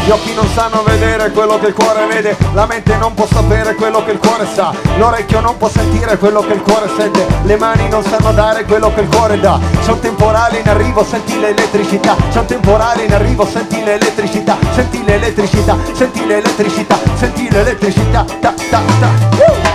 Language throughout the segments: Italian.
Gli occhi non sanno vedere quello che il cuore vede, la mente non può sapere quello che il cuore sa, l'orecchio non può sentire quello che il cuore sente, le mani non sanno dare quello che il cuore dà. C'è un temporale in arrivo, senti l'elettricità, c'è un temporale in arrivo, senti l'elettricità, senti l'elettricità, senti l'elettricità, senti l'elettricità, ta ta ta.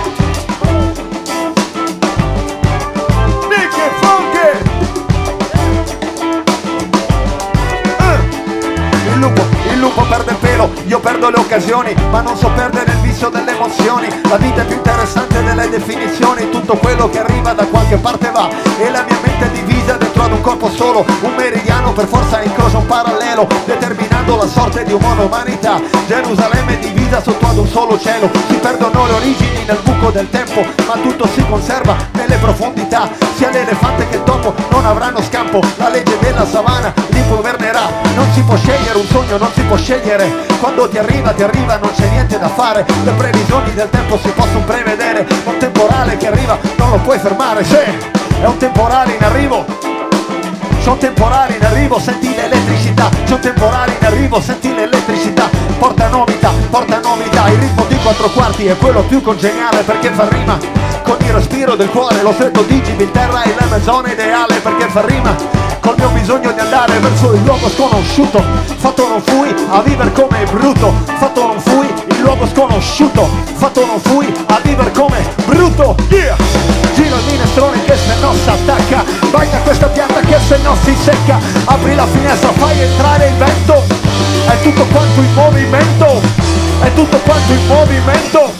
Il lupo perde il pelo, io perdo le occasioni, ma non so perdere il vizio delle emozioni. La vita è più interessante delle definizioni, tutto quello che arriva da qualche parte va, e la mia mente è divisa dentro ad un corpo solo, un meridiano per forza incrocia un parallelo, determinando la sorte di umana umanità. Gerusalemme è divisa sotto ad un solo cielo, si perdono le origini nel buco del tempo, ma tutto si conserva nelle profondità. Sia l'elefante che il topo non avranno scampo, la legge della savana li governerà. Non si può scegliere un sogno, non si può scegliere, quando ti arriva, non c'è niente da fare. Le previsioni del tempo si possono prevedere, un temporale che arriva non lo puoi fermare. Se è un temporale in arrivo, c'è un temporale in arrivo, senti l'elettricità, c'è un temporale in arrivo, senti l'elettricità, porta novità, il ritmo di 4/4 è quello più congeniale perché fa rima con il respiro del cuore, lo stretto di Gibilterra è la mia zona ideale perché fa rima col mio bisogno di andare verso il luogo sconosciuto. Fatto non fui a vivere come brutto, fatto non fui il luogo sconosciuto, fatto non fui a vivere come brutto. Yeah! Gira il minestrone che se no si attacca, bagna questa pianta che se no si secca, apri la finestra, fai entrare il vento, è tutto quanto in movimento, è tutto quanto in movimento,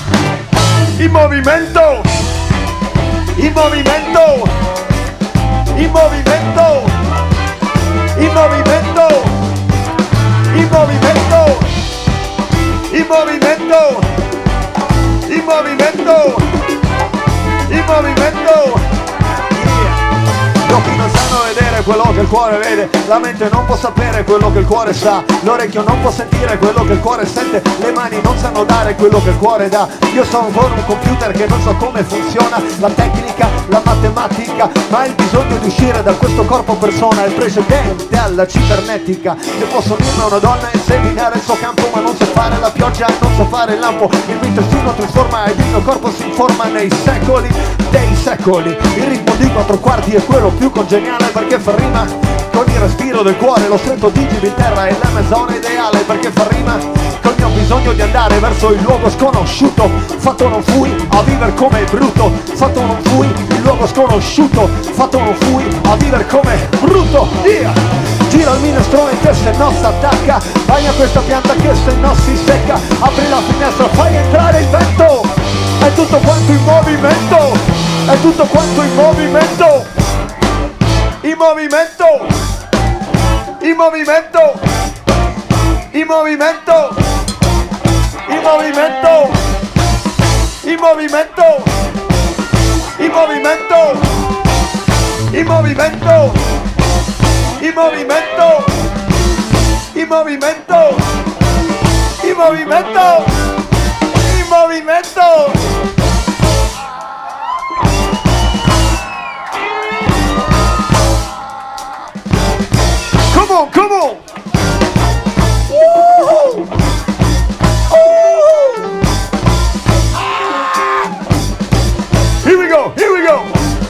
in movimento, in movimento, in movimento, in movimento, in movimento, in movimento, in movimento, in movimento. Gli occhi non sanno vedere quello che il cuore vede, la mente non può sapere quello che il cuore sa, l'orecchio non può sentire quello che il cuore sente, le mani non sanno dare quello che il cuore dà. Io sono con un computer che non so come funziona, la tecnica, la matematica, ma il bisogno di uscire da questo corpo persona è precedente alla cibernetica. Io posso dirmi a una donna e seminare il suo campo, ma non so fare la pioggia e non so fare il lampo. Il mio intestino trasforma ed il mio corpo si informa nei secoli dei secoli. Il ritmo di 4/4 è quello più congeniale perché fa rima con il respiro del cuore, lo stretto di Gibilterra è la mia zona ideale perché fa rima col mio bisogno di andare verso il luogo sconosciuto. Fatto non fui a vivere come brutto, fatto non fui il luogo sconosciuto, fatto non fui a vivere come brutto. Yeah! Gira il minestrone che se no si attacca, bagna questa pianta che se no si secca, apri la finestra, fai entrare il vento, è tutto quanto in movimento, è tutto quanto in movimento, in movimento, in movimento, in movimento, in movimento, in movimento, in movimento, in movimento, in movimento, in movimento, in movimento, in movimento. Come on, come on! Woo! Oh! Ah! Here we go, here we go!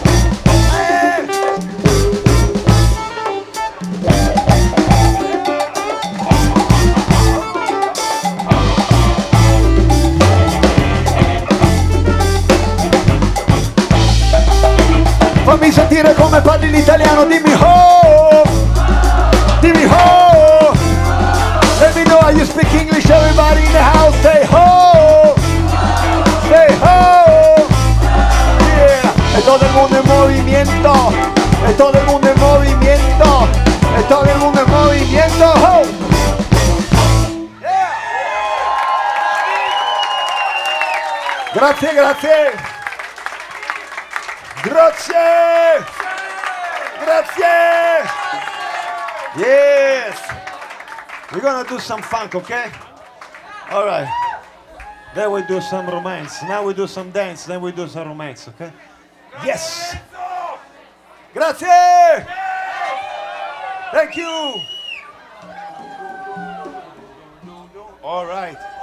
Fammi sentire come parli l'italiano, dimmi ho! Dimmi ho! Let me know how you speak English, everybody in the house, say ho! Say ho! Yeah! E todo el mundo en movimiento, e todo el mundo en movimiento, e todo el mundo en movimiento, ho! Yeah! Grazie, grazie! Grazie! Grazie! Yes! We're gonna do some funk, okay? Alright. Then we do some romance. Now we do some dance, then we do some romance, okay? Yes! Grazie! Thank you! All right.